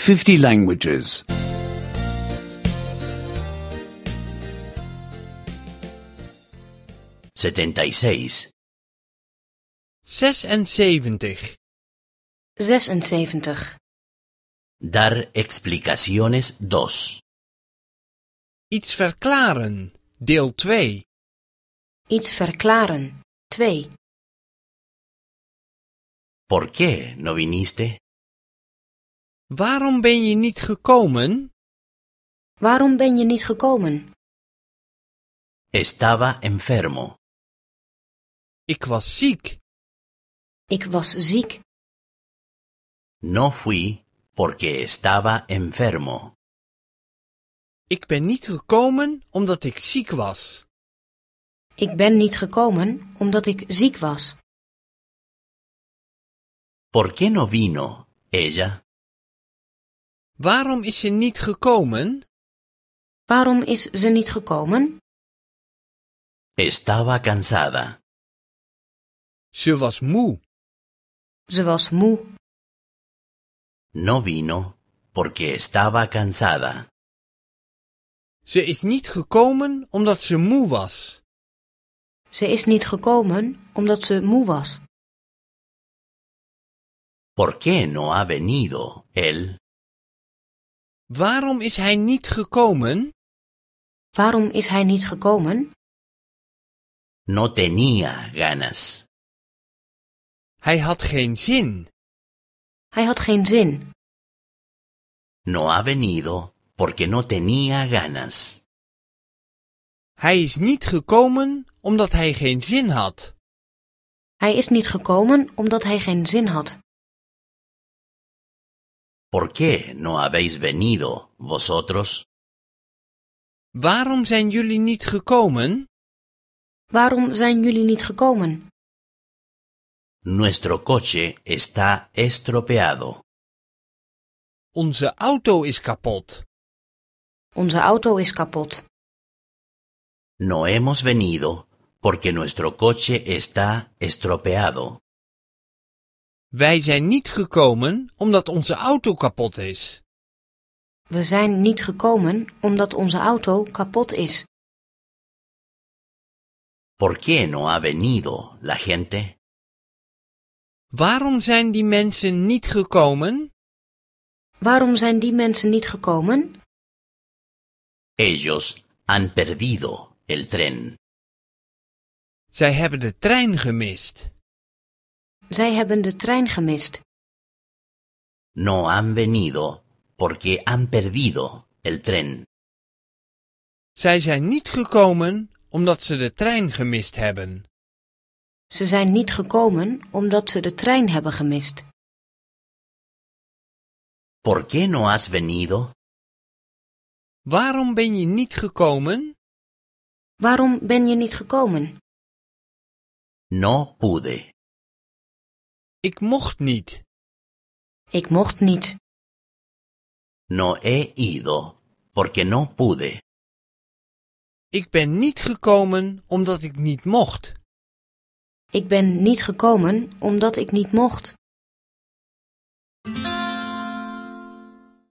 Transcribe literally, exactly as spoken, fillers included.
fifty languages. setenta y seis. zesenzeventig. zesenzeventig. Dar explicaciones dos. Iets verklaren. Deel twee. Iets verklaren. twee. ¿Por qué no viniste? Waarom ben je niet gekomen? Waarom ben je niet gekomen? Estaba enfermo. Ik was ziek. Ik was ziek. No fui porque estaba enfermo. Ik ben niet gekomen omdat ik ziek was. Ik ben niet gekomen omdat ik ziek was. ¿Por qué no vino ella? Waarom is ze niet gekomen? Waarom is ze niet gekomen? Estaba cansada. Ze was moe. Ze was moe. No vino porque estaba cansada. Ze is niet gekomen omdat ze moe was. Ze is niet gekomen omdat ze moe was. ¿Por qué no ha venido él? Waarom is hij niet gekomen? Waarom is hij niet gekomen? No tenía ganas. Hij had geen zin. Hij had geen zin. No ha venido porque no tenía ganas. Hij is niet gekomen omdat hij geen zin had. Hij is niet gekomen omdat hij geen zin had. ¿Por qué no habéis venido vosotros? Waarom zijn jullie niet gekomen? Waarom zijn jullie niet gekomen? Nuestro coche está estropeado. Onze auto is kapot. Onze auto is kapot. No hemos venido porque nuestro coche está estropeado. Wij zijn niet gekomen omdat onze auto kapot is. We zijn niet gekomen omdat onze auto kapot is. ¿Por qué no ha venido la gente? Waarom zijn die mensen niet gekomen? Waarom zijn die mensen niet gekomen? Ellos han perdido el tren. Zij hebben de trein gemist. Zij hebben de trein gemist. No han venido porque han perdido el tren. Zij zijn niet gekomen omdat ze de trein gemist hebben. Ze zijn niet gekomen omdat ze de trein hebben gemist. ¿Por qué no has venido? Waarom ben je niet gekomen? Waarom ben je niet gekomen? No pude. Ik mocht niet. Ik mocht niet. No he ido porque no pude. Ik ben niet gekomen omdat ik niet mocht. Ik ben niet gekomen omdat ik niet mocht.